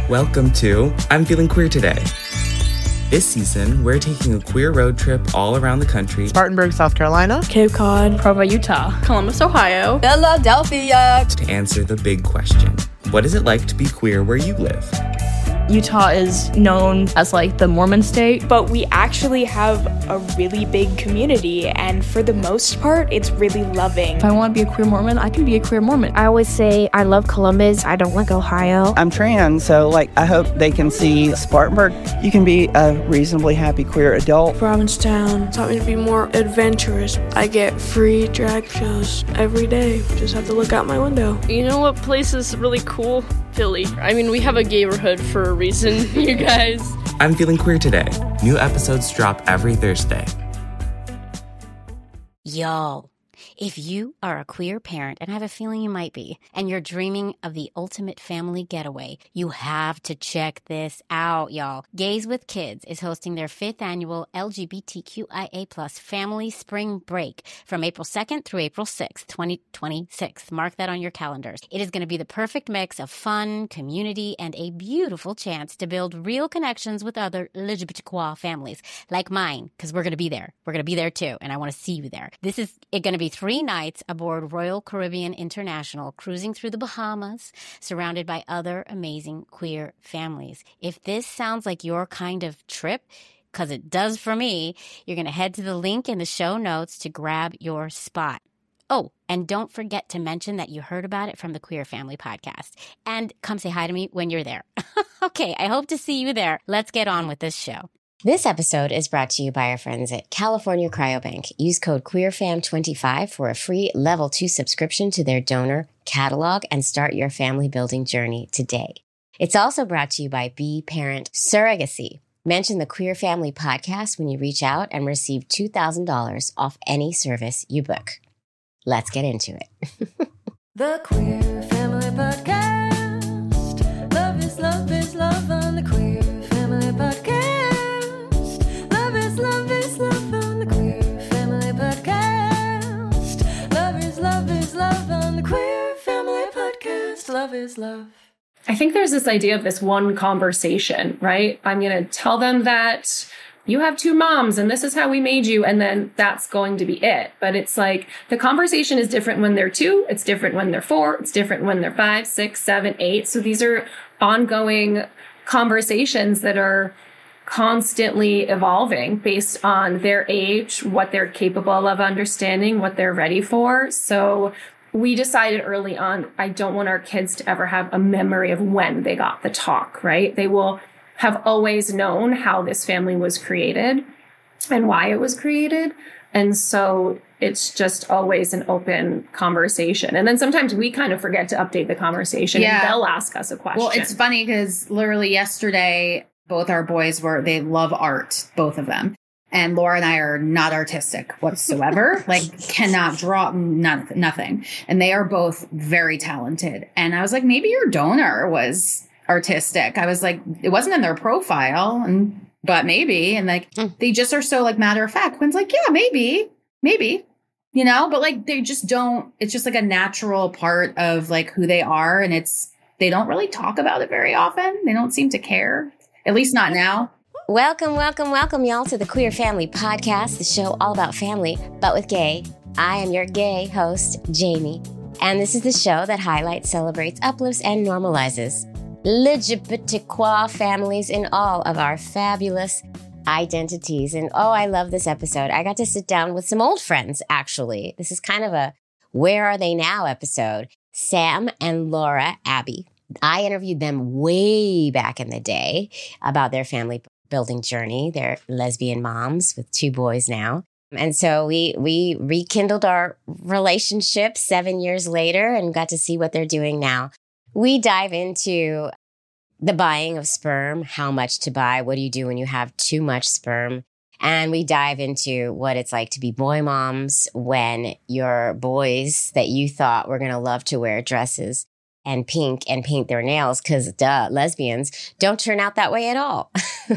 Welcome to I'm Feeling Queer Today. This season, we're taking a queer road trip all around the country. Spartanburg, South Carolina. Cape Cod. Provo, Utah. Columbus, Ohio. Philadelphia. To answer the big question, what is it like to be queer where you live? Utah is known as like the Mormon state. But we actually have a really big community, and for the most part, it's really loving. If I want to be a queer Mormon, I can be a queer Mormon. I always say I love Columbus. I don't like Ohio. I'm trans, so I hope they can see Spartanburg. You can be a reasonably happy queer adult. Provincetown taught me to be more adventurous. I get free drag shows every day. Just have to look out my window. You know what place is really cool? Philly. I mean, we have a gayborhood for a reason, you guys. I'm Feeling Queer Today. New episodes drop every Thursday. Y'all, if you are a queer parent, and I have a feeling you might be, and you're dreaming of the ultimate family getaway, you have to check this out, y'all. Gays with Kids is hosting their 5th annual LGBTQIA+ Family Spring Break from April 2nd through April 6th, 2026. Mark that on your calendars. It is going to be the perfect mix of fun, community, and a beautiful chance to build real connections with other LGBTQIA families, like mine, because we're going to be there. We're going to be there too, and I want to see you there. This is going to be 3 nights aboard Royal Caribbean International, cruising through the Bahamas, surrounded by other amazing queer families. If this sounds like your kind of trip, because it does for me, you're going to head to the link in the show notes to grab your spot. Oh, and don't forget to mention that you heard about it from the Queer Family Podcast. And come say hi to me when you're there. Okay, I hope to see you there. Let's get on with this show. This episode is brought to you by our friends at California Cryobank. Use code QueerFam25 for a free Level 2 subscription to their donor catalog and start your family building journey today. It's also brought to you by Be Parent Surrogacy. Mention the Queer Family Podcast when you reach out and receive $2,000 off any service you book. Let's get into it. The Queer Family Podcast. Love is love on the Queer Family Podcast. Love is love on the Queer Family Podcast. Love is love on the Queer Family Podcast. Love is love. I think there's this idea of this one conversation, right? I'm going to tell them that you have 2 moms and this is how we made you, and then that's going to be it. But it's like the conversation is different when they're 2, it's different when they're 4, it's different when they're 5, 6, 7, 8. So these are ongoing conversations that are constantly evolving based on their age, what they're capable of understanding, what they're ready for. So we decided early on, I don't want our kids to ever have a memory of when they got the talk, right? They will have always known how this family was created and why it was created. And so it's just always an open conversation. And then sometimes we kind of forget to update the conversation and they'll ask us a question. Well, it's funny because literally yesterday, both our boys they love art, both of them. And Laura and I are not artistic whatsoever, cannot draw nothing. And they are both very talented. And I was like, maybe your donor was artistic. I was like, it wasn't in their profile, but maybe. And they just are so matter of fact. Quinn's like, yeah, maybe, but they just don't, it's just a natural part of who they are. And they don't really talk about it very often. They don't seem to care, at least not now. Welcome, y'all, to the Queer Family Podcast, the show all about family, but with gay. I am your gay host, Jamie. And this is the show that highlights, celebrates, uplifts, and normalizes LGBTQIA families in all of our fabulous identities. And I love this episode. I got to sit down with some old friends, actually. This is kind of a Where Are They Now episode. Sam and Laura Abbey. I interviewed them way back in the day about their family building journey. They're lesbian moms with 2 boys now. And so we rekindled our relationship 7 years later and got to see what they're doing now. We dive into the buying of sperm, how much to buy, what do you do when you have too much sperm? And we dive into what it's like to be boy moms when your boys that you thought were going to love to wear dresses and pink and paint their nails, because lesbians don't turn out that way at all.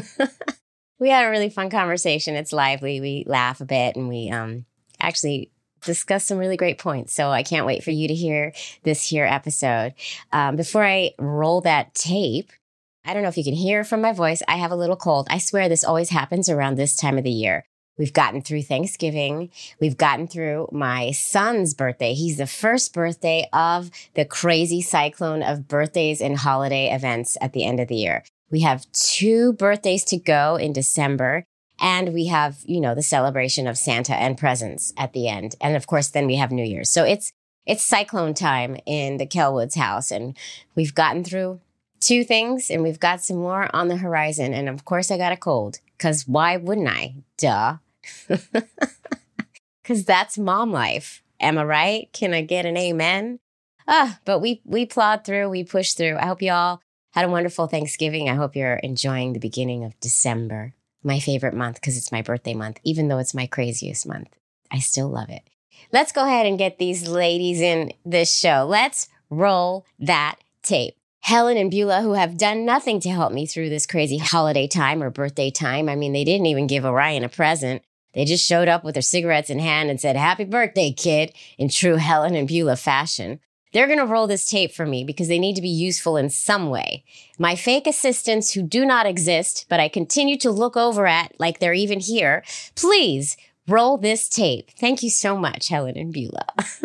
We had a really fun conversation. It's lively. We laugh a bit and we actually discuss some really great points. So I can't wait for you to hear this here episode. Before I roll that tape, I don't know if you can hear from my voice. I have a little cold. I swear this always happens around this time of the year. We've gotten through Thanksgiving. We've gotten through my son's birthday. He's the first birthday of the crazy cyclone of birthdays and holiday events at the end of the year. We have 2 birthdays to go in December. And we have, the celebration of Santa and presents at the end. And of course, then we have New Year's. So it's cyclone time in the Kelwoods house. And we've gotten through 2 things and we've got some more on the horizon. And of course, I got a cold because why wouldn't I? Duh. Because that's mom life. Am I right? Can I get an amen? But we plowed through. We pushed through. I hope you all had a wonderful Thanksgiving. I hope you're enjoying the beginning of December. My favorite month because it's my birthday month. Even though it's my craziest month, I still love it. Let's go ahead and get these ladies in this show. Let's roll that tape. Helen and Beulah, who have done nothing to help me through this crazy holiday time or birthday time. I mean, they didn't even give Orion a present. They just showed up with their cigarettes in hand and said, "Happy birthday, kid," in true Helen and Beulah fashion. They're going to roll this tape for me because they need to be useful in some way. My fake assistants who do not exist, but I continue to look over at like they're even here, please roll this tape. Thank you so much, Helen and Beulah.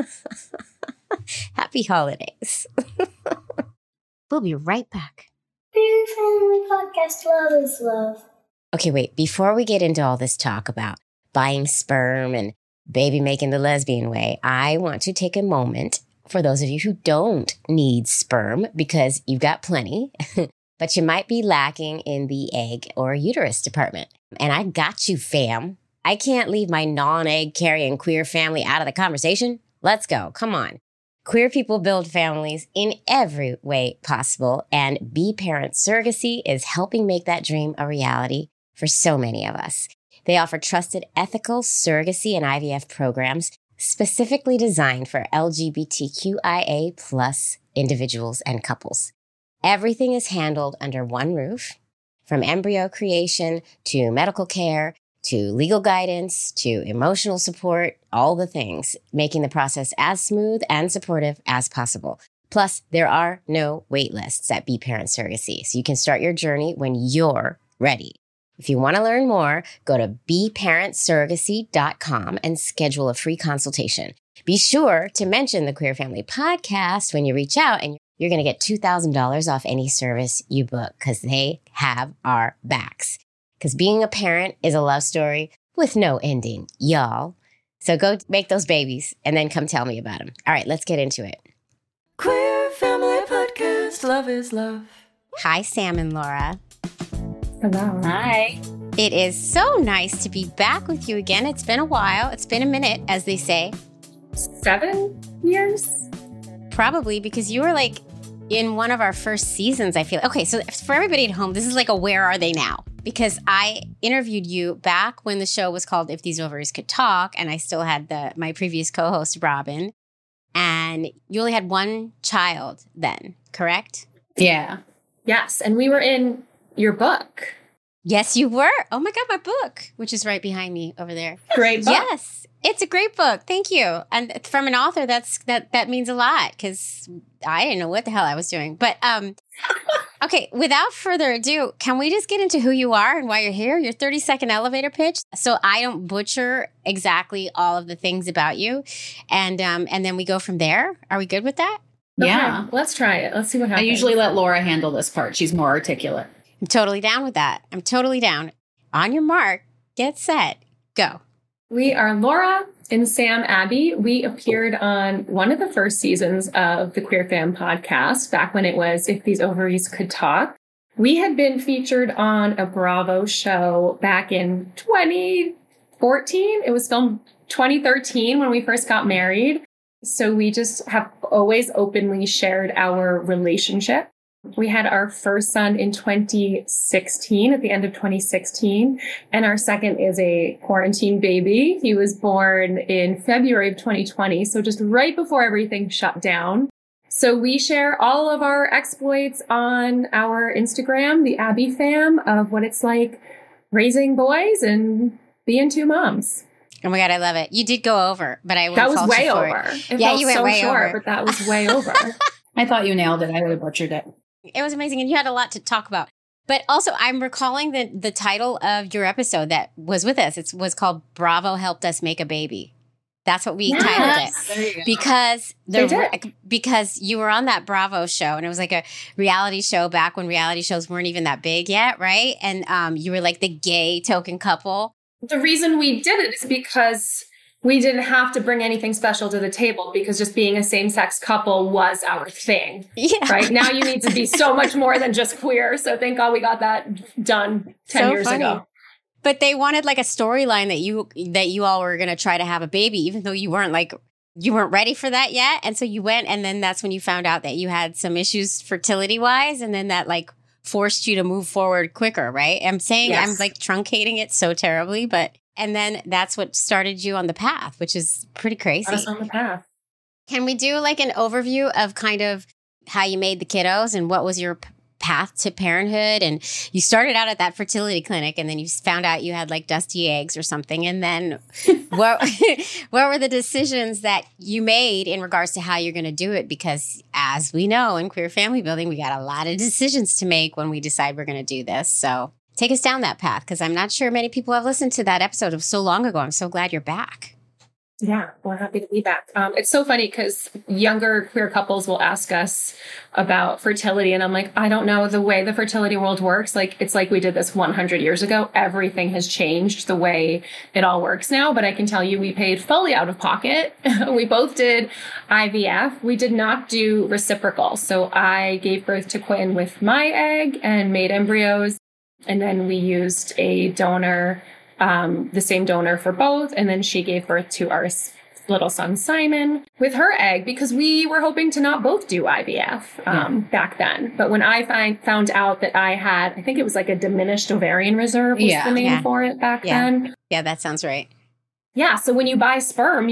Happy holidays. We'll be right back. Queer Family Podcast, love is love. Okay, wait. Before we get into all this talk about buying sperm and baby making the lesbian way, I want to take a moment for those of you who don't need sperm because you've got plenty, but you might be lacking in the egg or uterus department. And I got you, fam. I can't leave my non-egg carrying queer family out of the conversation. Let's go. Come on. Queer people build families in every way possible, and Be Parent Surrogacy is helping make that dream a reality for so many of us. They offer trusted, ethical surrogacy and IVF programs specifically designed for LGBTQIA plus individuals and couples. Everything is handled under one roof, from embryo creation to medical care to legal guidance to emotional support, all the things, making the process as smooth and supportive as possible. Plus, there are no wait lists at Be Parent Surrogacy, so you can start your journey when you're ready. If you want to learn more, go to beparentsurrogacy.com and schedule a free consultation. Be sure to mention the Queer Family Podcast when you reach out, and you're going to get $2,000 off any service you book because they have our backs. Because being a parent is a love story with no ending, y'all. So go make those babies and then come tell me about them. All right, let's get into it. Queer Family Podcast, love is love. Hi, Sam and Laura. Hello. Hi. It is so nice to be back with you again. It's been a while. It's been a minute, as they say. 7 years? Probably because you were like in one of our first seasons, I feel. Okay, so for everybody at home, this is like a where are they now? Because I interviewed you back when the show was called If These Ovaries Could Talk, and I still had my previous co-host, Robin, and you only had one child then, correct? Yeah. Yes, and we were in your book. Yes, you were. Oh my God, my book, which is right behind me over there. Great book. Yes, it's a great book. Thank you. And from an author, that means a lot because I didn't know what the hell I was doing. But okay, without further ado, can we just get into who you are and why you're here? Your 30-second elevator pitch, so I don't butcher exactly all of the things about you, and then we go from there. Are we good with that? Yeah. Okay, let's try it. Let's see what I happens. usually let Laura handle this part. She's more articulate. I'm totally down with that. I'm totally down. On your mark, get set, go. We are Laura and Sam Abbey. We appeared on one of the first seasons of the Queer Fam podcast, back when it was If These Ovaries Could Talk. We had been featured on a Bravo show back in 2014. It was filmed 2013 when we first got married. So we just have always openly shared our relationship. We had our first son in 2016, at the end of 2016, and our second is a quarantine baby. He was born in February of 2020, so just right before everything shut down. So we share all of our exploits on our Instagram, the Abbey Fam, of what it's like raising boys and being 2 moms. Oh my God, I love it. You did go over, but I that was way over. Yeah, you went way over. But that was way over. I thought you nailed it. I would have butchered it. It was amazing. And you had a lot to talk about. But also, I'm recalling the title of your episode that was with us. It was called Bravo Helped Us Make a Baby. That's what we titled it. Because you were on that Bravo show, and it was like a reality show back when reality shows weren't even that big yet, right? And you were like the gay token couple. The reason we did it is because we didn't have to bring anything special to the table, because just being a same-sex couple was our thing. Yeah. Right? Now you need to be so much more than just queer. So thank God we got that done 10 years ago. But they wanted like a storyline that you all were going to try to have a baby, even though you weren't ready for that yet. And so you went, and then that's when you found out that you had some issues fertility wise. And then that like forced you to move forward quicker, right? I'm saying yes. I'm like truncating it so terribly, and then that's what started you on the path, which is pretty crazy. Got us on the path. Can we do like an overview of kind of how you made the kiddos and what was your path to parenthood? And you started out at that fertility clinic, and then you found out you had like dusty eggs or something. And then what were the decisions that you made in regards to how you're going to do it? Because as we know in queer family building, we got a lot of decisions to make when we decide we're going to do this. So take us down that path, because I'm not sure many people have listened to that episode of so long ago. I'm so glad you're back. Yeah, we're happy to be back. It's so funny because younger queer couples will ask us about fertility. And I'm like, I don't know the way the fertility world works. Like, it's like we did this 100 years ago. Everything has changed the way it all works now. But I can tell you, we paid fully out of pocket. We both did IVF. We did not do reciprocal. So I gave birth to Quinn with my egg and made embryos. And then we used a donor, the same donor for both. And then she gave birth to our little son, Simon, with her egg, because we were hoping to not both do IVF back then. But when I found out that I had, I think it was like a diminished ovarian reserve was the name for it back then. Yeah, that sounds right. Yeah. So when you buy sperm,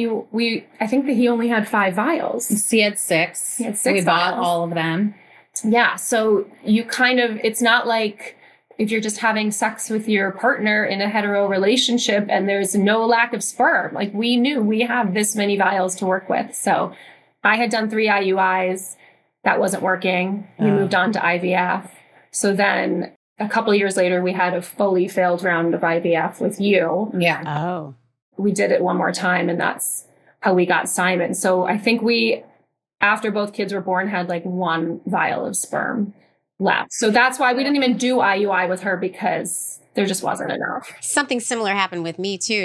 I think that he only had 5 vials. He had 6. He had 6 We vials. bought all of them. Yeah. So you it's not like if you're just having sex with your partner in a hetero relationship and there's no lack of sperm. Like, we knew we have this many vials to work with. So I had done 3 IUIs. That wasn't working. We moved on to IVF. So then a couple of years later, we had a fully failed round of IVF with you. Yeah. Oh. We did it one more time, and that's how we got Simon. So I think we, after both kids were born, had like 1 vial of sperm left. So that's why we didn't even do IUI with her, because there just wasn't enough. Something similar happened with me too.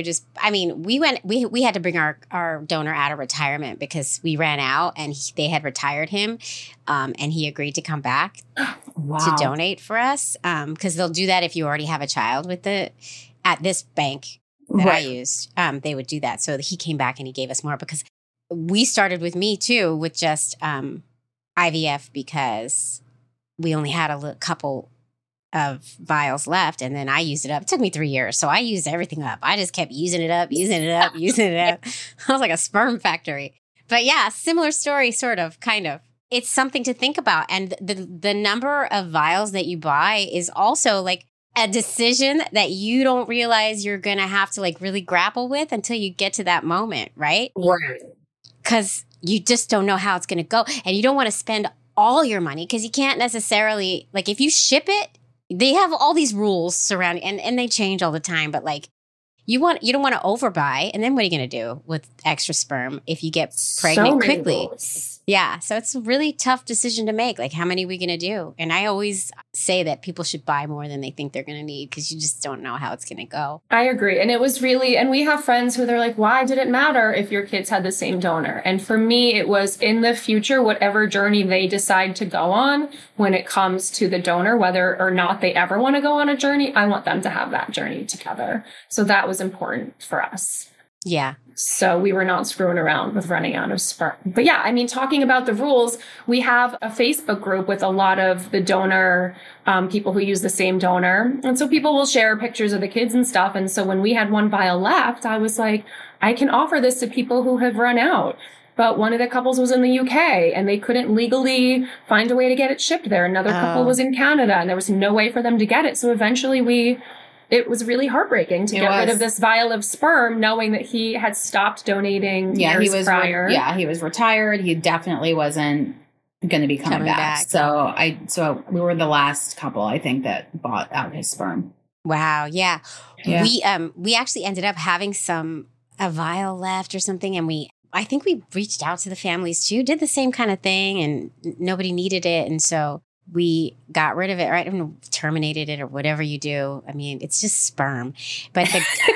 We had to bring our donor out of retirement because we ran out, and they had retired him. And he agreed to come back to donate for us. Cause they'll do that if you already have a child at this bank that I used, they would do that. So he came back and he gave us more, because we started with me too, with just, IVF, because we only had a couple of vials left, and then I used it up. It took me 3 years, so I used everything up. I just kept using it up. I was like a sperm factory. But yeah, similar story, sort of, kind of. It's something to think about. And the number of vials that you buy is also like a decision that you don't realize you're going to have to like really grapple with until you get to that moment, right? Right. Because you just don't know how it's going to go. And you don't want to spend all your money, because you can't necessarily, like, if you ship it, they have all these rules surrounding, and they change all the time, but like, you don't want to overbuy, and then what are you going to do with extra sperm if you get pregnant quickly? Yeah, so it's a really tough decision to make. Like, how many are we going to do? And I always say that people should buy more than they think they're going to need, because you just don't know how it's going to go. I agree. And it was really, and we have friends who they're like, why did it matter if your kids had the same donor? And for me, it was in the future, whatever journey they decide to go on when it comes to the donor, whether or not they ever want to go on a journey, I want them to have that journey together. So that was important for us. Yeah. So we were not screwing around with running out of sperm. But yeah, I mean, talking about the rules, we have a Facebook group with a lot of the donor people who use the same donor. And so people will share pictures of the kids and stuff. And so when we had 1 vial left, I was like, I can offer this to people who have run out. But one of the couples was in the UK and they couldn't legally find a way to get it shipped there. Another couple was in Canada and there was no way for them to get it. So eventually it was really heartbreaking to get rid of this vial of sperm, knowing that he had stopped donating years prior. He was retired. He definitely wasn't going to be coming Coming back. back. So we were the last couple, I think, that bought out his sperm. Wow. Yeah. Yeah. We actually ended up having a vial left or something. And I think we reached out to the families too, did the same kind of thing, and nobody needed it. And so we got rid of it, right? I don't know, terminated it or whatever you do. I mean, it's just sperm. But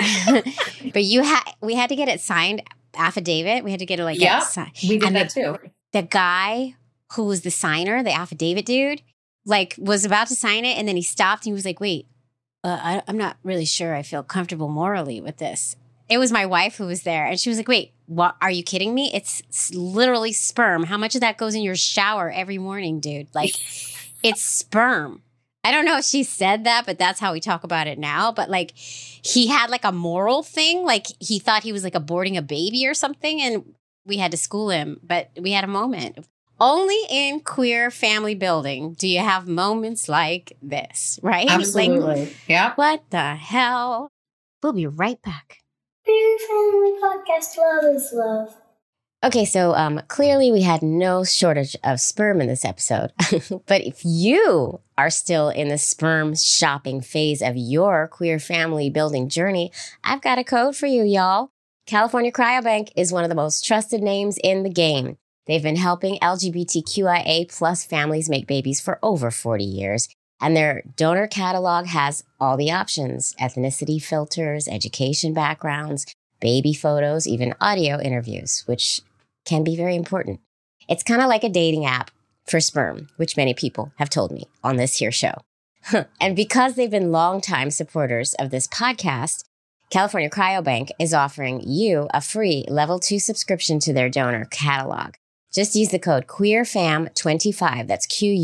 we had to get it signed, affidavit. We had to get it get signed. We did that too. The guy who was the signer, the affidavit dude, was about to sign it, and then he stopped and he was like, wait, I'm not really sure I feel comfortable morally with this. It was my wife who was there, and she was like, wait, what? Are you kidding me? It's literally sperm. How much of that goes in your shower every morning, dude? It's sperm. I don't know if she said that, but that's how we talk about it now. But he had a moral thing. He thought he was aborting a baby or something, and we had to school him. But we had a moment. Only in queer family building do you have moments like this, right? Absolutely. Yeah. What the hell? We'll be right back. Queer Family Podcast, love is love. Okay, so clearly we had no shortage of sperm in this episode. But if you are still in the sperm shopping phase of your queer family building journey, I've got a code for you, y'all. California Cryobank is one of the most trusted names in the game. They've been helping LGBTQIA plus families make babies for over 40 years. And their donor catalog has all the options: ethnicity filters, education backgrounds, baby photos, even audio interviews, which can be very important. It's kind of like a dating app for sperm, which many people have told me on this here show. And because they've been longtime supporters of this podcast, California Cryobank is offering you a free level 2 subscription to their donor catalog. Just use the code QueerFam25, that's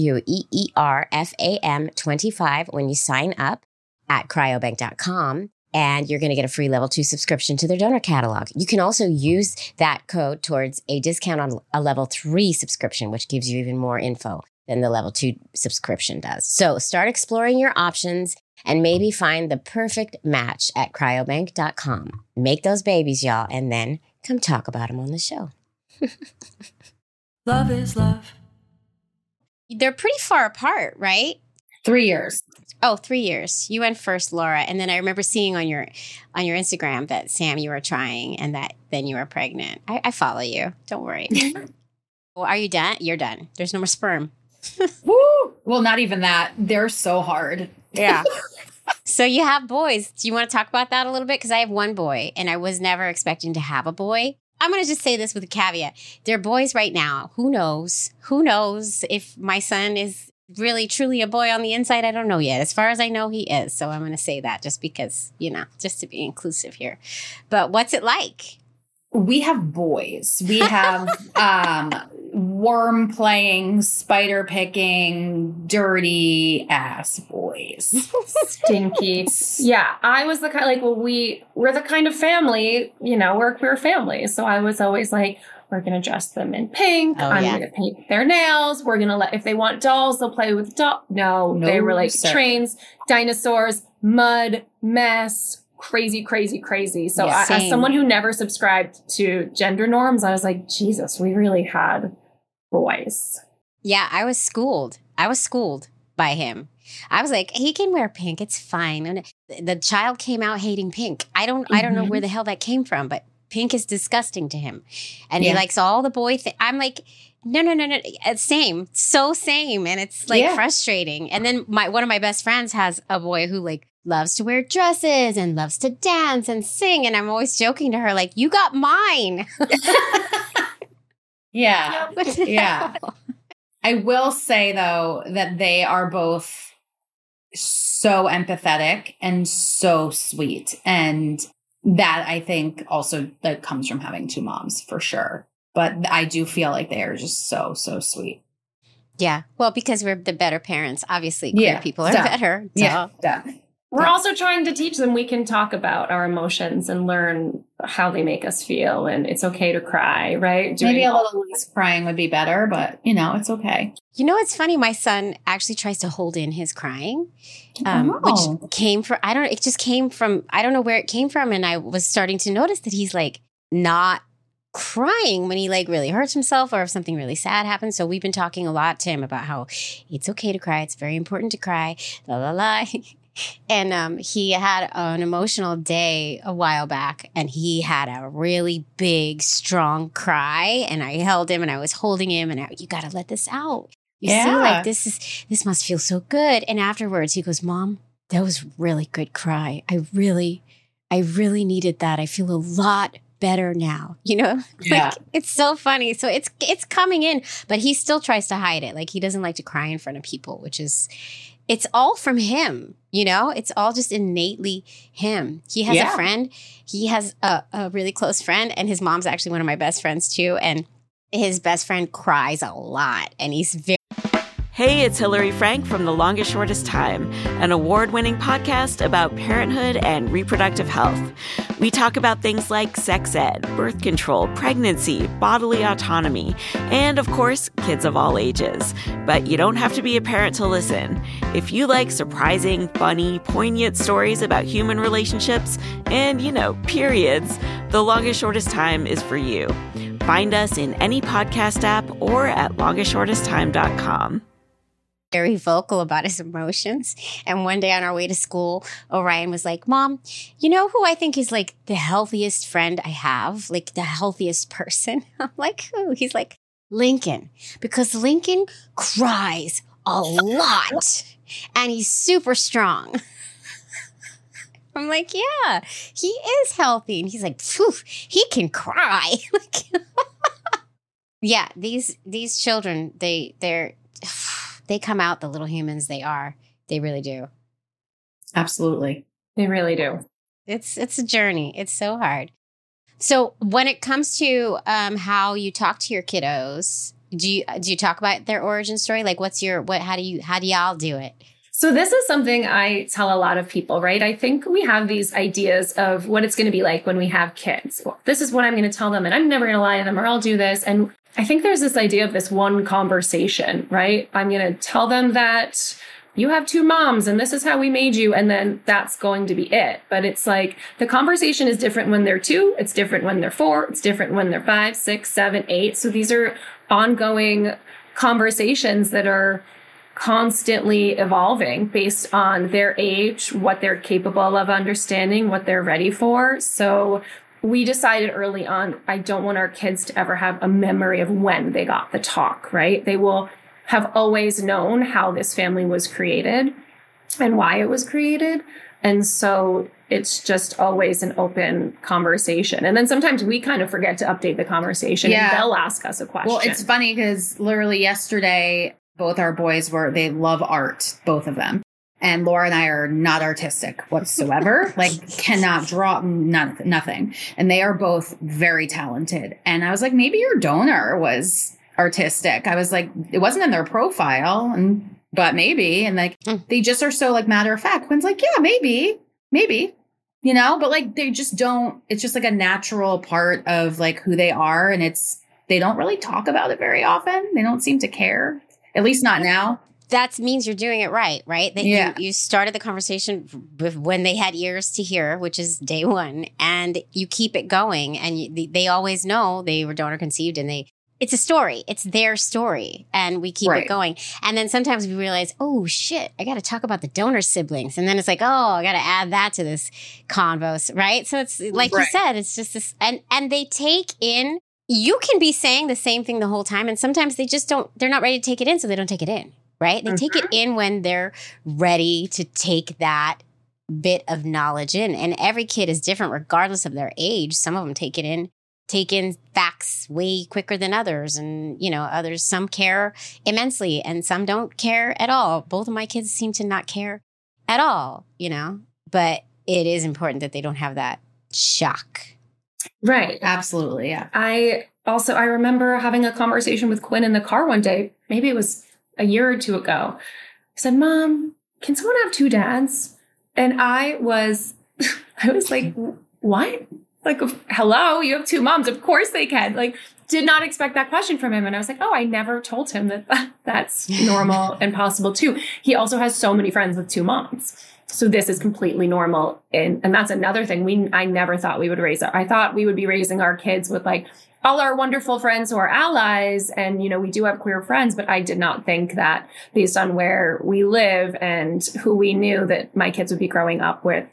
QUEERFAM 25 when you sign up at cryobank.com, and you're going to get a free level 2 subscription to their donor catalog. You can also use that code towards a discount on a level 3 subscription, which gives you even more info than the level 2 subscription does. So start exploring your options and maybe find the perfect match at cryobank.com. Make those babies, y'all, and then come talk about them on the show. Love is love. They're pretty far apart, right? 3 years. Oh, 3 years. You went first, Laura. And then I remember seeing on your Instagram that, Sam, you were trying and that then you were pregnant. I follow you. Don't worry. Well, are you done? You're done. There's no more sperm. Woo! Well, not even that. They're so hard. Yeah. So you have boys. Do you want to talk about that a little bit? Because I have one boy and I was never expecting to have a boy. I'm going to just say this with a caveat. They're boys right now. Who knows? Who knows if my son is really, truly a boy on the inside? I don't know yet. As far as I know, he is. So I'm going to say that just because, just to be inclusive here. But what's it like? We have boys. We have worm playing, spider picking, dirty ass boys. Stinky. Yeah, I was the kind we're the kind of family, we're a queer family. So I was always like, we're going to dress them in pink. I'm going to paint their nails. We're going to if they want dolls, they'll play with dolls. No, they were like trains, dinosaurs, mud, mess, crazy, crazy, crazy. So as someone who never subscribed to gender norms, I was like, Jesus, we really had boys. Yeah, I was schooled by him. I was like, he can wear pink. It's fine. And the child came out hating pink. I don't know where the hell that came from, but pink is disgusting to him. And he likes all the boy things. I'm like, no. It's same. So same. And it's frustrating. And then one of my best friends has a boy who loves to wear dresses and loves to dance and sing. And I'm always joking to her, you got mine. Yeah. Yeah. I will say, though, that they are both so empathetic and so sweet. And that, I think, also comes from having two moms, for sure. But I do feel like they are just so, so sweet. Yeah. Well, because we're the better parents. Obviously, queer people are better. Yeah, definitely. We're also trying to teach them we can talk about our emotions and learn how they make us feel. And it's okay to cry, right? Maybe a little less crying would be better, but, it's okay. It's funny. My son actually tries to hold in his crying, which came from, I don't know where it came from. And I was starting to notice that he's not crying when he like really hurts himself or if something really sad happens. So we've been talking a lot to him about how it's okay to cry. It's very important to cry. La la la. And he had an emotional day a while back, and he had a really big, strong cry. And I held him, and I was holding him, and you got to let this out. You see, like this must feel so good. And afterwards, he goes, "Mom, that was a really good cry. I really needed that. I feel a lot better now." You know, like it's so funny. So it's coming in, but he still tries to hide it. Like he doesn't like to cry in front of people, which is. It's all from him, you know? It's all just innately him. He has a friend. He has a really close friend, and his mom's actually one of my best friends too. And his best friend cries a lot, and he's very... Hey, it's Hillary Frank from The Longest Shortest Time, an award-winning podcast about parenthood and reproductive health. We talk about things like sex ed, birth control, pregnancy, bodily autonomy, and, of course, kids of all ages. But you don't have to be a parent to listen. If you like surprising, funny, poignant stories about human relationships and, you know, periods, The Longest Shortest Time is for you. Find us in any podcast app or at longestshortesttime.com. Very vocal about his emotions. And one day on our way to school, Orion was like, "Mom, you know who I think is like the healthiest friend I have? Like the healthiest person?" I'm like, "Who?" He's like, "Lincoln. Because Lincoln cries a lot and he's super strong." I'm like, "Yeah, he is healthy." And he's like, "Phew, he can cry." Yeah, these children, they come out the little humans they are. They really do. Absolutely. They really do. It's a journey. It's so hard. So when it comes to how you talk to your kiddos, do you talk about their origin story? Like how do y'all do it? So this is something I tell a lot of people, right? I think we have these ideas of what it's going to be like when we have kids. Well, this is what I'm going to tell them, and I'm never going to lie to them, or I'll do this. And I think there's this idea of this one conversation, right? I'm going to tell them that you have two moms and this is how we made you. And then that's going to be it. But it's like the conversation is different when they're 2. It's different when they're 4. It's different when they're 5, 6, 7, 8. So these are ongoing conversations that are constantly evolving based on their age, what they're capable of understanding, what they're ready for. So we decided early on, I don't want our kids to ever have a memory of when they got the talk, right? They will have always known how this family was created and why it was created. And so it's just always an open conversation. And then sometimes we kind of forget to update the conversation and they'll ask us a question. Well, it's funny because literally yesterday, both our boys they love art, both of them. And Laura and I are not artistic whatsoever, like cannot draw nothing. And they are both very talented. And I was like, maybe your donor was artistic. I was like, it wasn't in their profile, but maybe. And like, they just are so like matter of fact. Quinn's like, yeah, maybe, you know, but like, they just don't, it's just like a natural part of like who they are. And they don't really talk about it very often. They don't seem to care, at least not now. That means you're doing it right? That you started the conversation when they had ears to hear, which is day one, and you keep it going. And they always know they were donor conceived, and it's a story. It's their story, and we keep it going. And then sometimes we realize, oh shit, I got to talk about the donor siblings, and then it's like, oh, I got to add that to this convo, right? So it's like you said, it's just this, and they take in. You can be saying the same thing the whole time, and sometimes they just don't. They're not ready to take it in, so they don't take it in. Right? They take it in when they're ready to take that bit of knowledge in. And every kid is different regardless of their age. Some of them take in facts way quicker than others. And, you know, others, some care immensely and some don't care at all. Both of my kids seem to not care at all, you know, but it is important that they don't have that shock. Right. Absolutely. Yeah. I remember having a conversation with Quinn in the car one day. Maybe it was a year or two ago. I said, Mom, can someone have 2 dads? And I was like, what? Like, hello, you have 2 moms. Of course they can. Like, did not expect that question from him. And I was like, oh, I never told him that that's normal and possible too. He also has so many friends with 2 moms. So this is completely normal. And that's another thing. I never thought we would I thought we would be raising our kids with like all our wonderful friends who are allies. And, you know, we do have queer friends, but I did not think that based on where we live and who we knew that my kids would be growing up with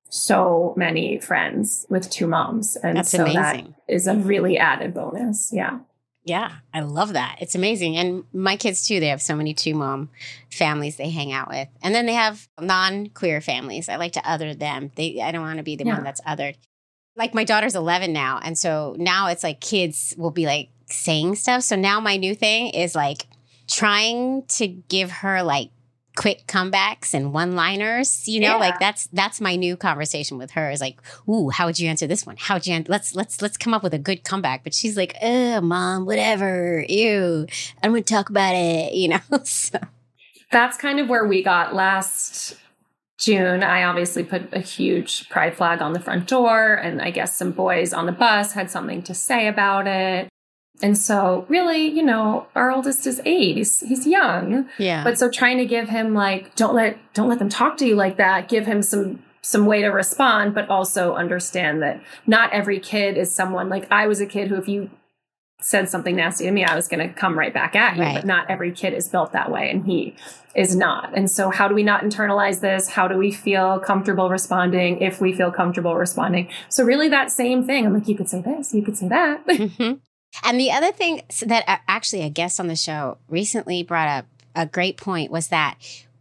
so many friends with 2 moms. And That's so amazing. that is a really added bonus. Yeah. Yeah, I love that. It's amazing. And my kids too, they have so many 2-mom families they hang out with. And then they have non-queer families. I like to other them. I don't want to be the one that's othered. Like my daughter's 11 now. And so now it's like kids will be like saying stuff. So now my new thing is like trying to give her like quick comebacks and one-liners, you know, like that's my new conversation with her is like, ooh, how would you answer this one? How would you answer? Let's come up with a good comeback. But she's like, mom, whatever. Ew. I'm going to talk about it, you know? So. That's kind of where we got last June. I obviously put a huge pride flag on the front door, and I guess some boys on the bus had something to say about it. And so really, you know, our oldest is 8. He's young. Yeah. But so trying to give him like, don't let them talk to you like that. Give him some way to respond, but also understand that not every kid is someone like I was a kid who, if you said something nasty to me, I was going to come right back at you. Right. But not every kid is built that way, and he is not. And so how do we not internalize this? How do we feel comfortable responding if we feel comfortable responding? So really that same thing. I'm like, you could say this, you could say that. Mm-hmm. And the other thing that actually a guest on the show recently brought up a great point was that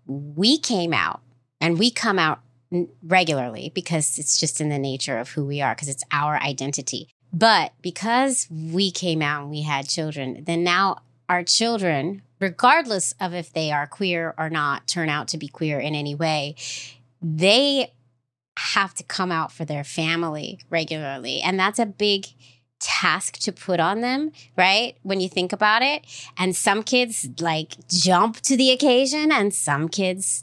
we came out, and we come out regularly because it's just in the nature of who we are, because it's our identity. But because we came out and we had children, then now our children, regardless of if they are queer or not, turn out to be queer in any way, they have to come out for their family regularly. And that's a big task to put on them, right? When you think about it. And some kids like jump to the occasion, and some kids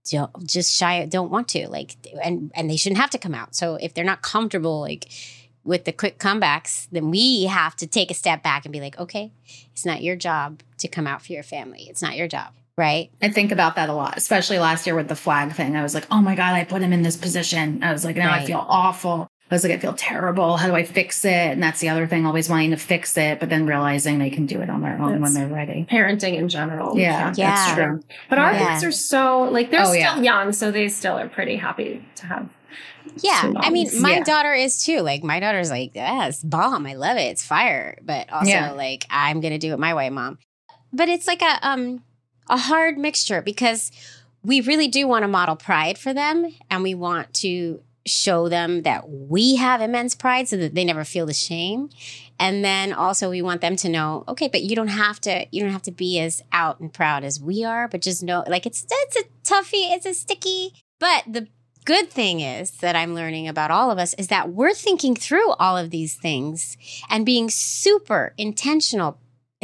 don't want to, like, and they shouldn't have to come out. So if they're not comfortable, like, with the quick comebacks, then we have to take a step back and be like, okay, it's not your job to come out for your family. It's not your job. Right. I think about that a lot, especially last year with the flag thing. I was like, oh my God, I put him in this position. I was like, now I feel awful. I was like, I feel terrible. How do I fix it? And that's the other thing, always wanting to fix it, but then realizing they can do it on their own when they're ready. Parenting in general. Yeah, that's true. But our kids are so, like, they're still young, so they still are pretty happy to have. Yeah. I mean, my daughter is too. Like, my daughter's like, yeah, it's bomb. I love it. It's fire. But also, like, I'm going to do it my way, mom. But it's like a hard mixture, because we really do want to model pride for them, and we want to show them that we have immense pride so that they never feel the shame. And then also we want them to know, okay, but you don't have to be as out and proud as we are, but just know, like, it's a toughie, it's a sticky. But the good thing is that I'm learning about all of us is that we're thinking through all of these things and being super intentional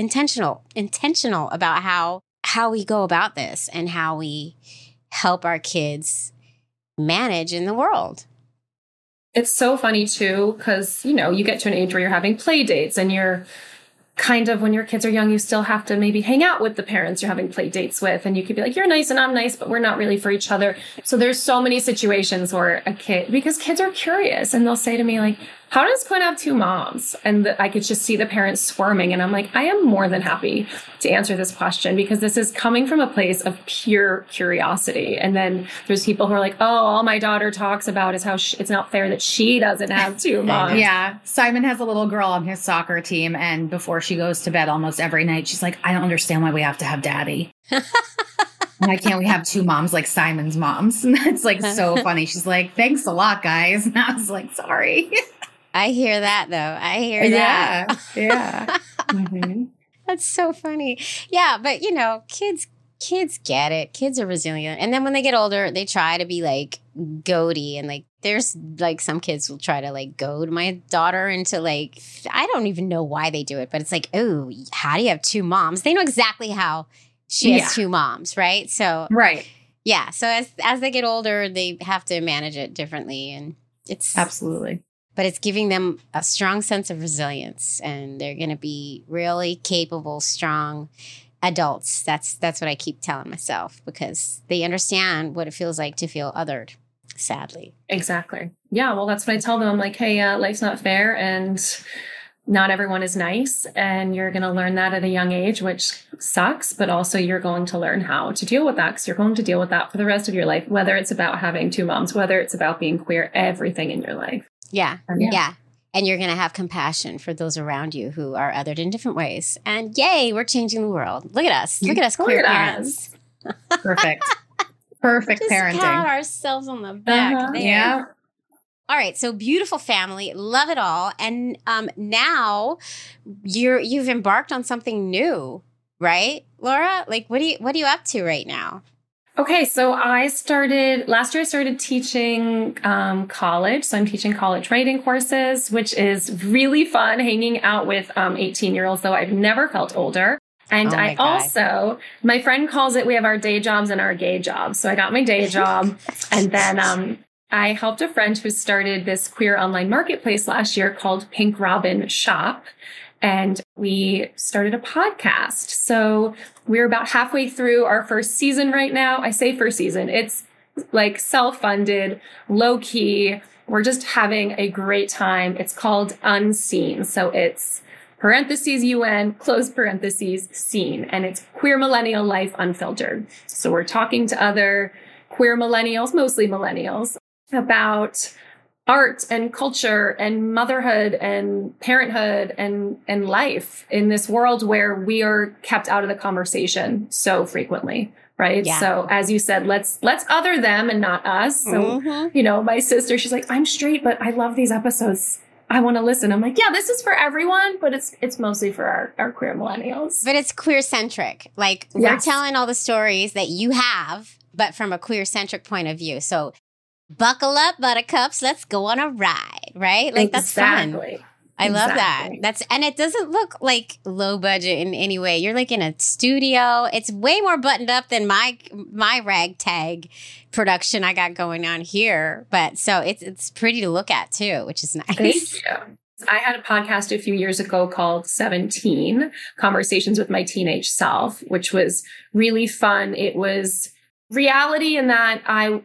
about how we go about this and how we help our kids manage in the world. It's so funny too, because, you know, you get to an age where you're having play dates, and you're kind of, when your kids are young, you still have to maybe hang out with the parents you're having play dates with. And you could be like, you're nice and I'm nice, but we're not really for each other. So there's so many situations where because kids are curious, and they'll say to me, like, how does Quinn have 2 moms? And I could just see the parents squirming. And I'm like, I am more than happy to answer this question, because this is coming from a place of pure curiosity. And then there's people who are like, oh, all my daughter talks about is how it's not fair that she doesn't have 2 moms. Yeah. Simon has a little girl on his soccer team, and before she goes to bed almost every night, she's like, I don't understand why we have to have daddy. Why can't we have 2 moms like Simon's moms? And that's like so funny. She's like, thanks a lot, guys. And I was like, sorry. I hear that, though. I hear that. Yeah. Mm-hmm. That's so funny. Yeah, but, you know, kids get it. Kids are resilient. And then when they get older, they try to be, like, goaty. And, like, there's, like, some kids will try to, like, goad my daughter into, like, I don't even know why they do it. But it's like, oh, how do you have 2 moms? They know exactly how she has 2 moms, right? So, right. Yeah. So as they get older, they have to manage it differently. And it's... Absolutely. But it's giving them a strong sense of resilience, and they're going to be really capable, strong adults. That's what I keep telling myself, because they understand what it feels like to feel othered, sadly. Exactly. Yeah, well, that's what I tell them. I'm like, hey, life's not fair, and not everyone is nice, and you're going to learn that at a young age, which sucks, but also you're going to learn how to deal with that, because you're going to deal with that for the rest of your life, whether it's about having two moms, whether it's about being queer, everything in your life. Yeah. And you're going to have compassion for those around you who are othered in different ways. And yay, we're changing the world. Look at us. Look at us, queer parents. Perfect. Perfect Just parenting. pat ourselves on the back there. Yeah. All right, so beautiful family, love it all, and now you've embarked on something new, right, Laura? Like, what are you up to right now? Okay, so last year I started teaching college. So I'm teaching college writing courses, which is really fun, hanging out with 18-year-olds, though I've never felt older. And my friend calls it, we have our day jobs and our gay jobs. So I got my day job, and then I helped a friend who started this queer online marketplace last year called Pink Robin Shop. And we started a podcast. So we're about halfway through our first season right now. I say first season. It's like self-funded, low key. We're just having a great time. It's called Unseen. So it's parentheses UN, close parentheses, seen. And it's queer millennial life unfiltered. So we're talking to other queer millennials, mostly millennials, about art and culture and motherhood and parenthood and life in this world where we are kept out of the conversation so frequently, right? Yeah. So as you said, let's other them and not us. So, my sister, she's like, I'm straight, but I love these episodes. I want to listen. I'm like, yeah, this is for everyone, but it's mostly for our queer millennials. But it's queer centric. Like, we're telling all the stories that you have, but from a queer centric point of view. So buckle up, buttercups. Let's go on a ride, right? Like, that's fun. I love that. And it doesn't look like low budget in any way. You're like in a studio. It's way more buttoned up than my ragtag production I got going on here. But so it's pretty to look at too, which is nice. Thank you. I had a podcast a few years ago called 17 Conversations with My Teenage Self, which was really fun. It was reality in that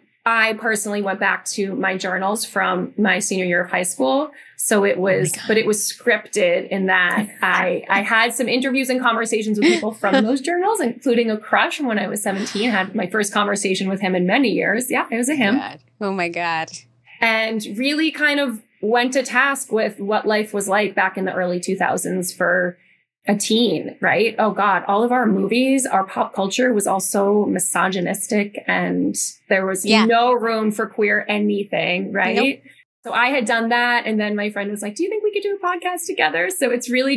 I personally went back to my journals from my senior year of high school. So it was, but it was scripted in that I had some interviews and conversations with people from those journals, including a crush from when I was 17. I had my first conversation with him in many years. Yeah, it was a him. Oh my God. And really kind of went to task with what life was like back in the early 2000s for a teen, right? Oh God, all of our movies, our pop culture was also misogynistic, and there was no room for queer anything, right? Nope. So I had done that. And then my friend was like, do you think we could do a podcast together? So it's really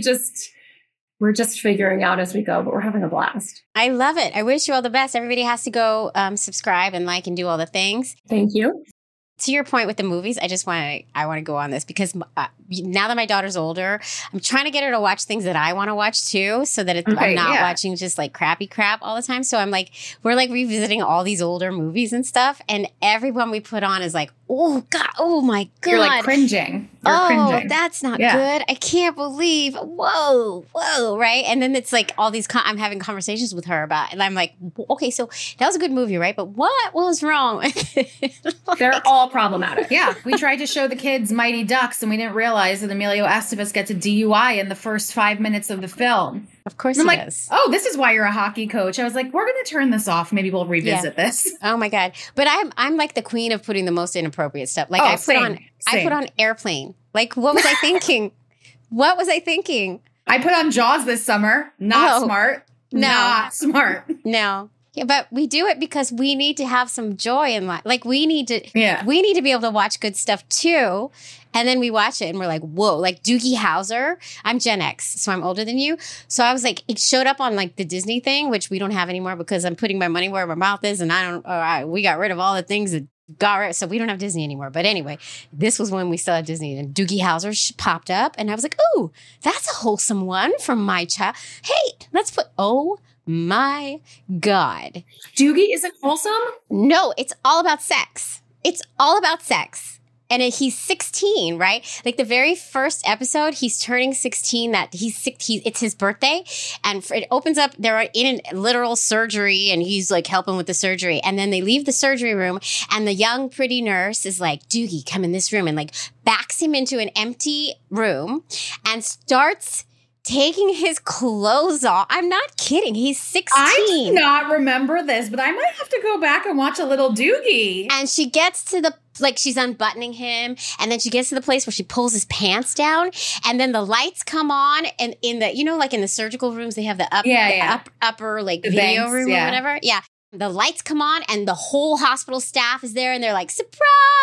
we're just figuring out as we go, but we're having a blast. I love it. I wish you all the best. Everybody has to go subscribe and like and do all the things. Thank you. To your point with the movies, I want to go on this because now that my daughter's older, I'm trying to get her to watch things that I want to watch too, so that I'm not watching just like crappy crap all the time. So we're like revisiting all these older movies and stuff, and everyone we put on is like, oh God, oh my God. You're like cringing. You're cringing. That's not good. I can't believe, whoa, right? And then it's like all these, I'm having conversations with her about, and I'm like, okay, so that was a good movie, right? But what was wrong with it? They're all problematic. Yeah. We tried to show the kids Mighty Ducks, and we didn't realize that Emilio Estevez gets a DUI in the first 5 minutes of the film. Of course he does. Oh, this is why you're a hockey coach. I was like, we're going to turn this off. Maybe we'll revisit this. Oh my God. But I'm like the queen of putting the most inappropriate stuff. Like I put on Airplane. Like, what was I thinking? What was I thinking? I put on Jaws this summer. Not smart. No. Not smart. No. Yeah, but we do it because we need to have some joy in life. Like we need to be able to watch good stuff too. And then we watch it and we're like, whoa, like Doogie Howser. I'm Gen X, so I'm older than you. So I was like, it showed up on like the Disney thing, which we don't have anymore because I'm putting my money where my mouth is. And we got rid of all the things that got rid. So we don't have Disney anymore. But anyway, this was when we still had Disney, and Doogie Howser popped up. And I was like, ooh, that's a wholesome one from my child. Hey, let's put, oh my God. Doogie isn't wholesome? No, it's all about sex. It's all about sex. And he's 16, right? Like the very first episode, he's turning 16. It's his birthday, and it opens up. They're in a literal surgery, and he's like helping with the surgery. And then they leave the surgery room, and the young, pretty nurse is like, "Doogie, come in this room," and like backs him into an empty room, and starts taking his clothes off. I'm not kidding. He's 16. I do not remember this, but I might have to go back and watch a little Doogie. And she gets to she's unbuttoning him, and then she gets to the place where she pulls his pants down, and then the lights come on, and in the, like in the surgical rooms, they have the upper like the video banks, room or whatever. Yeah. The lights come on, and the whole hospital staff is there, and they're like, "Surprise!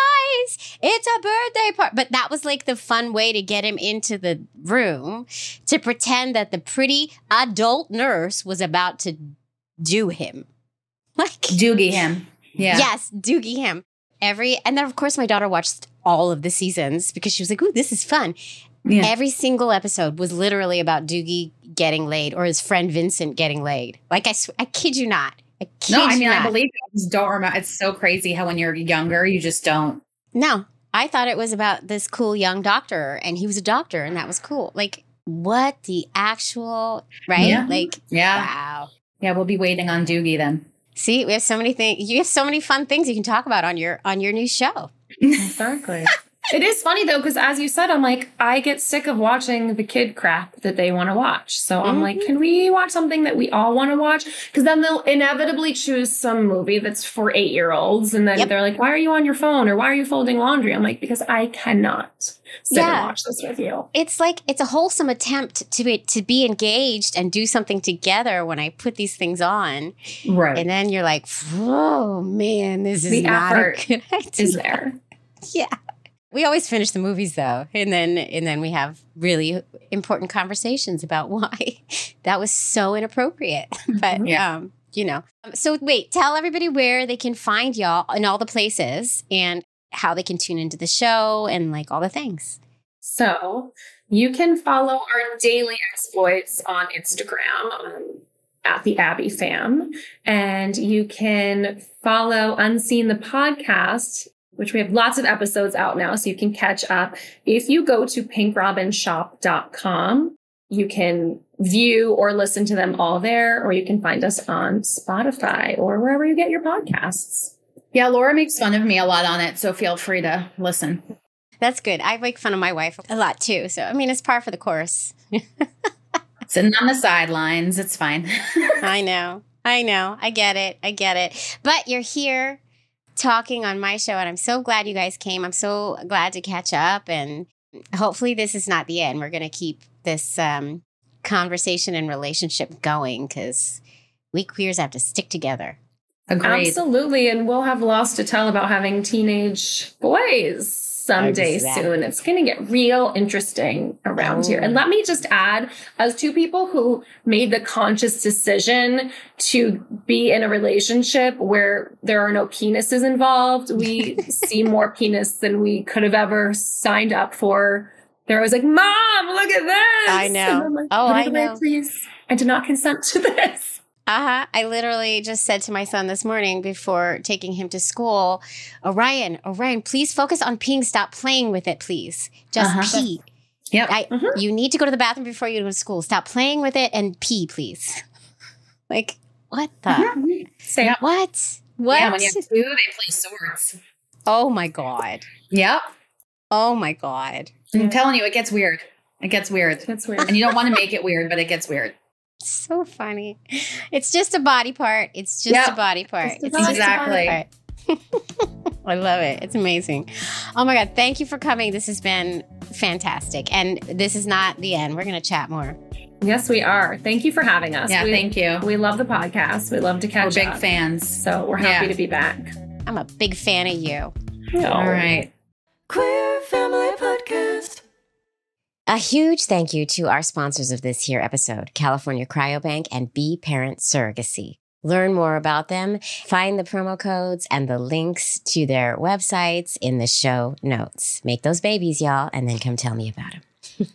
It's a birthday party." But that was like the fun way to get him into the room, to pretend that the pretty adult nurse was about to do him. Like Doogie him. Yeah. Yes, Doogie him. And then of course my daughter watched all of the seasons because she was like, "Ooh, this is fun." Yeah. Every single episode was literally about Doogie getting laid or his friend Vincent getting laid. Like I kid you not. I believe it. I just don't remember. It's so crazy how when you're younger, you just don't. No, I thought it was about this cool young doctor, and he was a doctor, and that was cool. Like, what the actual, right? Yeah. Like, wow. Yeah, we'll be waiting on Doogie then. See, we have so many things. You have so many fun things you can talk about on your new show. Exactly. It is funny though, because as you said, I'm like, I get sick of watching the kid crap that they want to watch. So I'm like, can we watch something that we all want to watch? Because then they'll inevitably choose some movie that's for 8-year-olds. And then they're like, why are you on your phone? Or why are you folding laundry? I'm like, because I cannot sit and watch this with you. It's like, it's a wholesome attempt to be engaged and do something together when I put these things on. Right. And then you're like, oh man, this is the not effort a good idea. is there. Yeah. We always finish the movies though, and then we have really important conversations about why that was so inappropriate. But So wait, tell everybody where they can find y'all in all the places and how they can tune into the show and like all the things. So you can follow our daily exploits on Instagram at the Abby Fam, and you can follow Unseen the podcast, which we have lots of episodes out now, so you can catch up. If you go to pinkrobinshop.com, you can view or listen to them all there, or you can find us on Spotify or wherever you get your podcasts. Yeah, Laura makes fun of me a lot on it, so feel free to listen. That's good. I make fun of my wife a lot too. So, I mean, it's par for the course. Sitting on the sidelines, it's fine. I know. I get it. But you're here talking on my show, and I'm so glad you guys came. I'm so glad to catch up, and hopefully this is not the end. We're going to keep this conversation and relationship going because we queers have to stick together. Agreed. Absolutely, and we'll have lots to tell about having teenage boys someday soon. It's going to get real interesting around here. And let me just add, as two people who made the conscious decision to be in a relationship where there are no penises involved, we see more penis than we could have ever signed up for. They're always like, "Mom, look at this." I know. Like, I know. Please, I did not consent to this. I literally just said to my son this morning before taking him to school, Orion, please focus on peeing. Stop playing with it, please. Just pee. Yep. You need to go to the bathroom before you go to school. Stop playing with it and pee, please. Like, what the? Say what? Yeah, when you have two, they play swords. Oh, my God. Yep. Oh, my God. I'm telling you, it gets weird. It gets weird. And you don't want to make it weird, but it gets weird. So funny. It's just a body part. It's just a body part. Exactly. I love it. It's amazing. Oh my God. Thank you for coming. This has been fantastic. And this is not the end. We're going to chat more. Yes, we are. Thank you for having us. Yeah, thank you. We love the podcast. We love to catch up. We're big fans. So we're happy to be back. I'm a big fan of you. All right. Queer Family Podcast. A huge thank you to our sponsors of this here episode, California Cryobank and Be Parent Surrogacy. Learn more about them, find the promo codes and the links to their websites in the show notes. Make those babies, y'all, and then come tell me about them.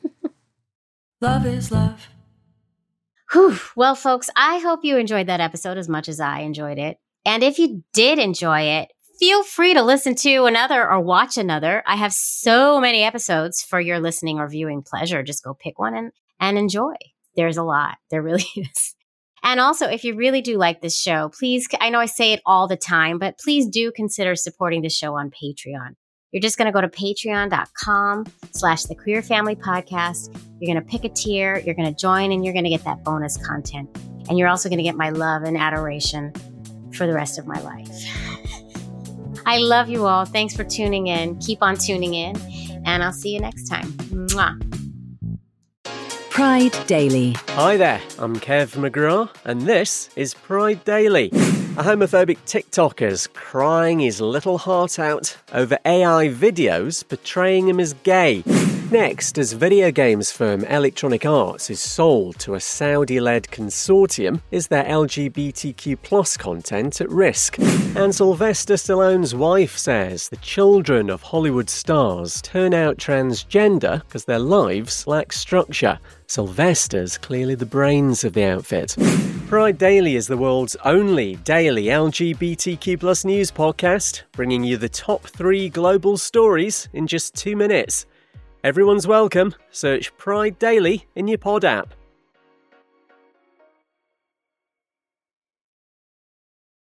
Love is love. Whew. Well, folks, I hope you enjoyed that episode as much as I enjoyed it. And if you did enjoy it, feel free to listen to another or watch another. I have so many episodes for your listening or viewing pleasure. Just go pick one and enjoy. There's a lot. There really is. And also, if you really do like this show, please, I know I say it all the time, but please do consider supporting the show on Patreon. You're just going to go to patreon.com/The Queer Family Podcast. You're going to pick a tier, you're going to join, and you're going to get that bonus content. And you're also going to get my love and adoration for the rest of my life. I love you all. Thanks for tuning in. Keep on tuning in, and I'll see you next time. Mwah. Pride Daily. Hi there, I'm Kev McGraw, and this is Pride Daily. A homophobic TikToker's crying his little heart out over AI videos portraying him as gay. Next, as video games firm Electronic Arts is sold to a Saudi-led consortium, is their LGBTQ+ content at risk? And Sylvester Stallone's wife says the children of Hollywood stars turn out transgender because their lives lack structure. Sylvester's clearly the brains of the outfit. Pride Daily is the world's only daily LGBTQ+ news podcast, bringing you the top 3 global stories in just 2 minutes. Everyone's welcome. Search Pride Daily in your pod app.